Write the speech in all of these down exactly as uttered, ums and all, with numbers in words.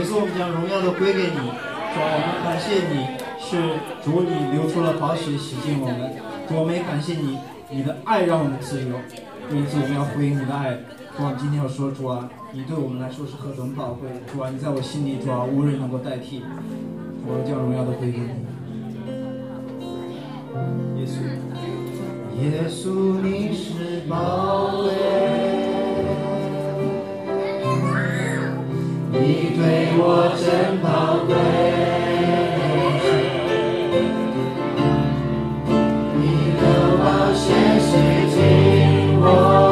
稣，我们将荣耀都归给你。主，我们感谢你，是主你流出了宝血洗净我们。主，我们也感谢你，你的爱让我们自由。因此，我们要回应你的爱。主啊，今天要说，主啊，你对我们来说是何等宝贵。主啊，你在我心里，主啊，无人能够代替。我将荣耀都归给你。耶稣，耶稣，你是宝贵，你对我真宝贵，你的宝血洗净我。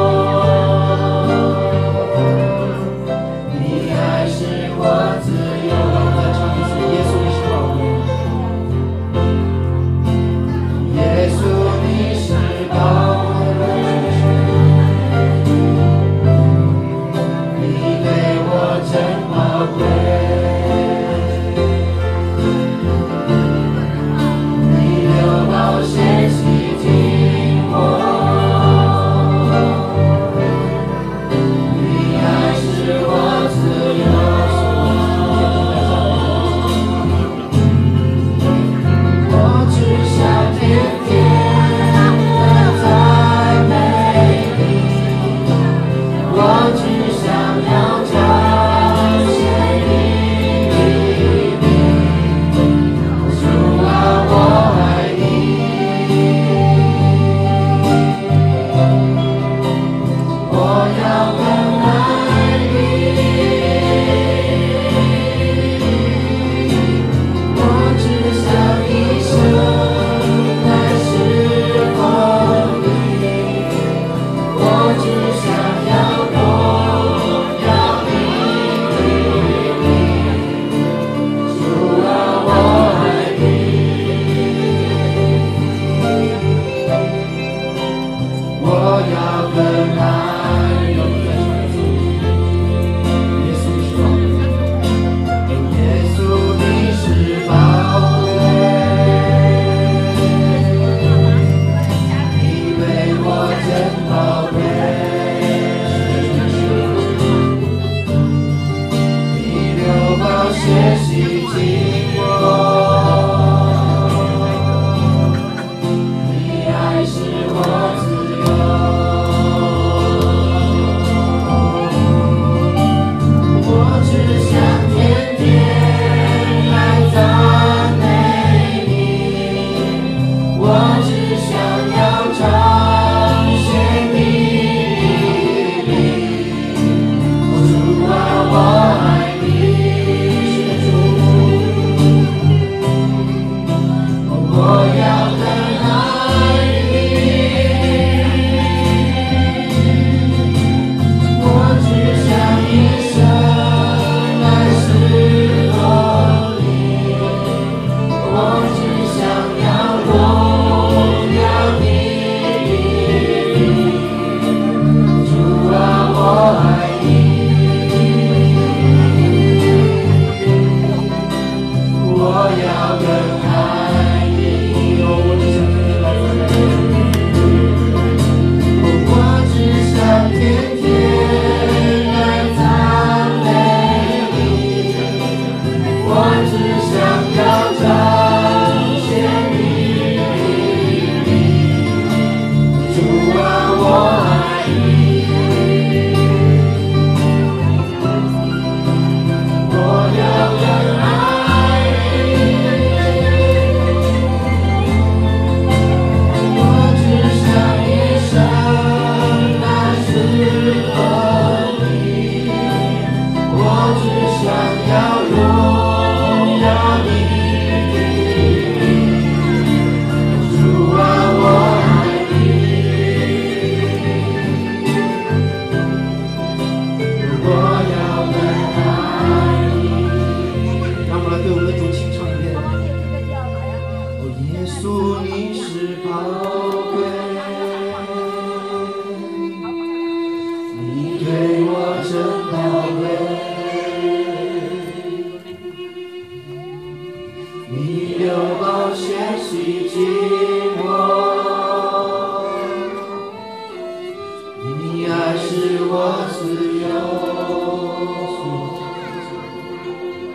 你爱使我自由，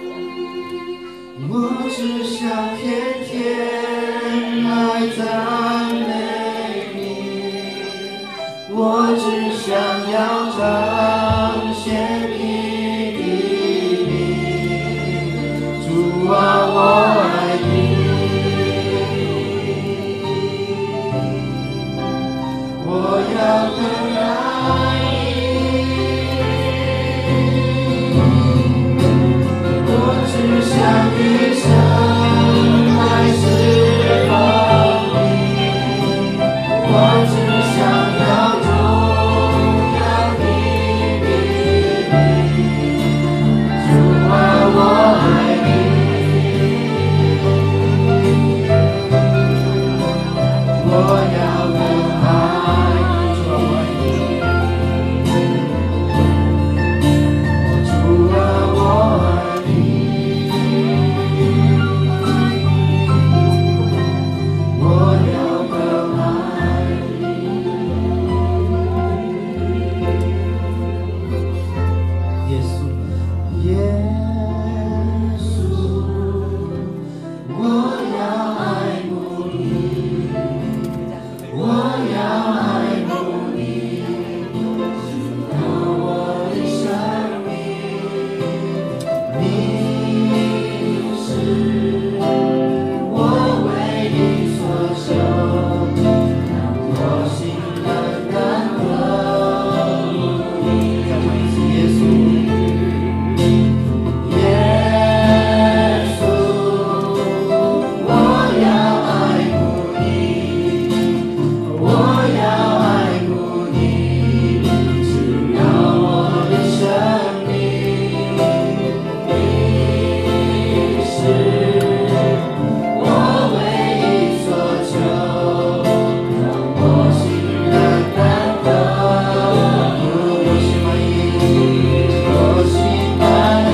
我只想天天来赞美你，我只想要彰显你的名。主啊，我爱你，我要更爱你，我只想一生来侍奉你，我只想要荣耀你的名。主啊，我爱你，我要更爱你。主啊，我爱你，我要更爱你。耶稣，耶稣，我要爱慕你，我要爱慕你，有我的生命。你是我唯一所求，让我心能感动你。再唱一次，耶稣，耶稣，我要爱慕你，我要爱慕你，只要我的生命。你是我唯一所求，让我心能感动。我心满意，我心满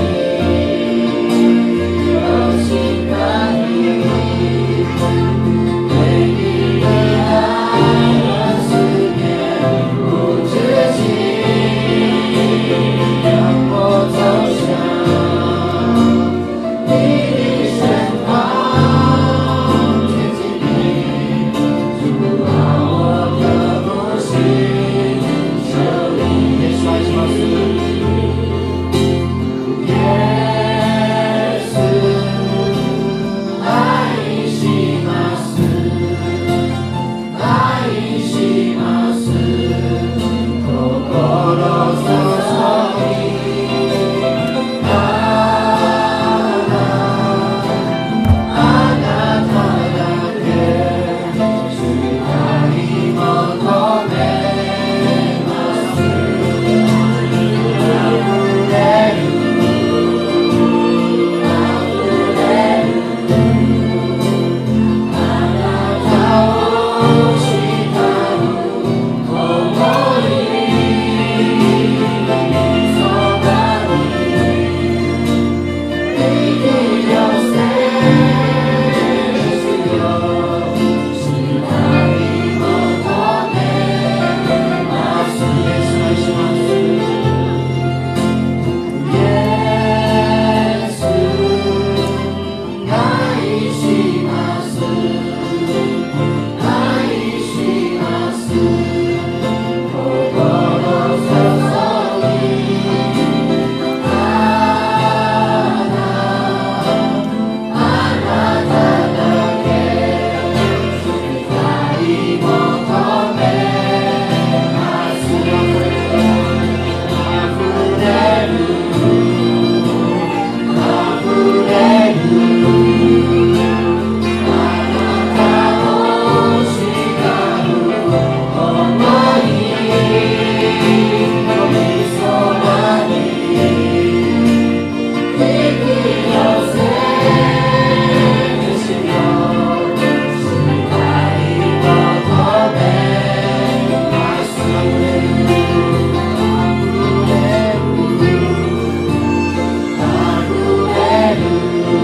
意，我心满意，对你的爱和思念无止境，让我走向你的身旁，贴近你，主啊，我的母心求你。耶稣，爱します。耶稣，愛します。愛します。心注ぎ、あなあなただけ主に求めます。溢れる、溢れる、あなたを慕う想い、そばに引き寄せですよ。下に求めます。イエス、愛します。イエス、愛します。愛します。心注ぎ、あなあなただけ主に求めます。溢れる、溢れる、あなたを慕う想い、そばに引き寄せですよ。下に求めます。溢れる、溢れる、溢れる、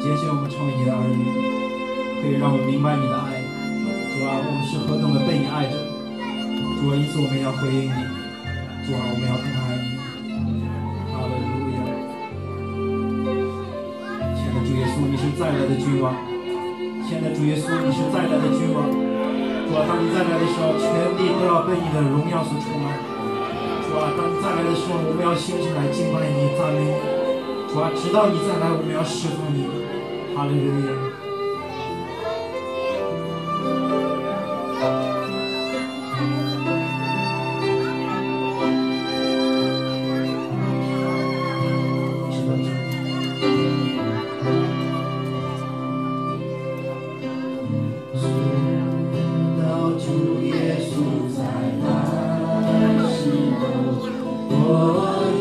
拣选我们成为你的儿女，可以让我们明白你的爱。主啊，我们是何等的被你爱着。主啊，因此我们要回应你。主啊，我们要更爱你。哈利路亚！亲爱的主耶稣，你是再来的君王。亲爱的主耶稣，你是再来的君王。主啊，当你再来的时候，全地都要被你的荣耀所充满。主啊，当你再来的时候，我们要兴起来敬拜你、赞美你。主啊，直到你再来，我们要侍奉你。哈利路亚！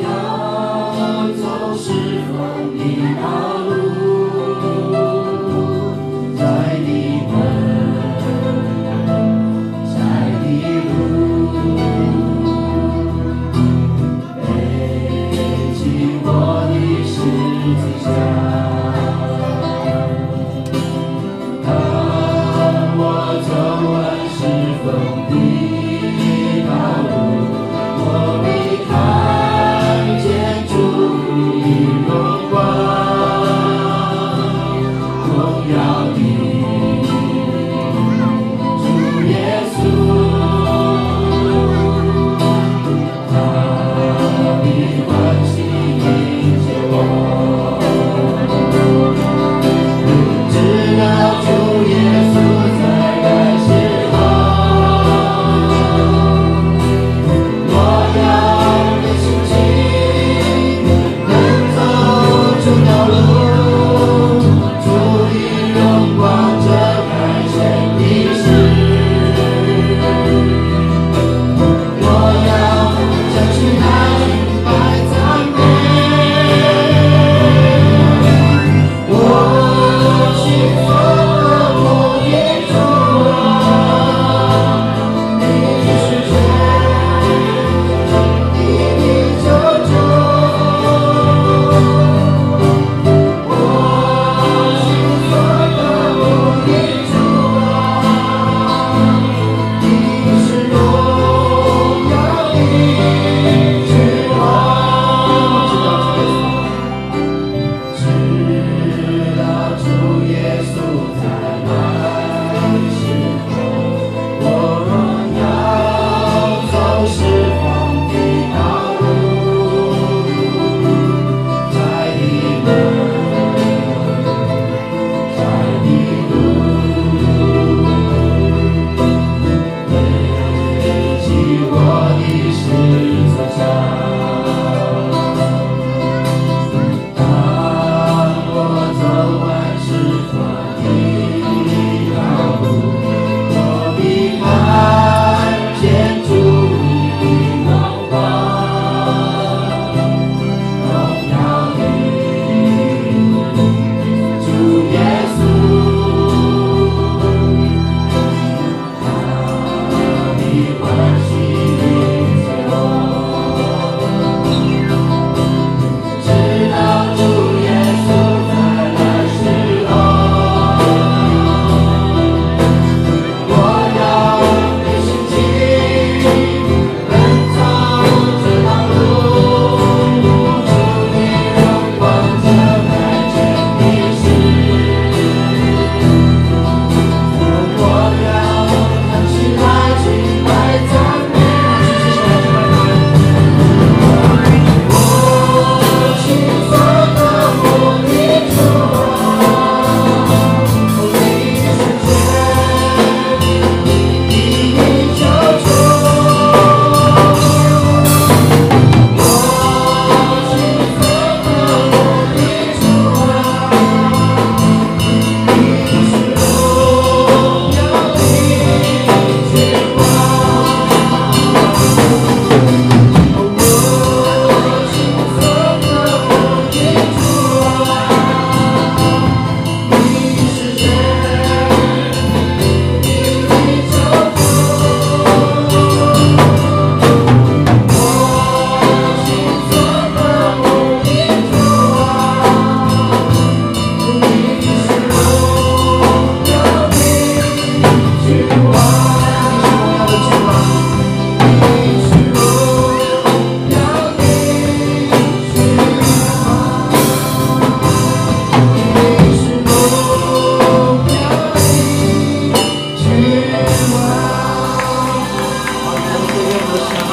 我要走侍奉的道路。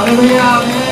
哈利路亚，阿门。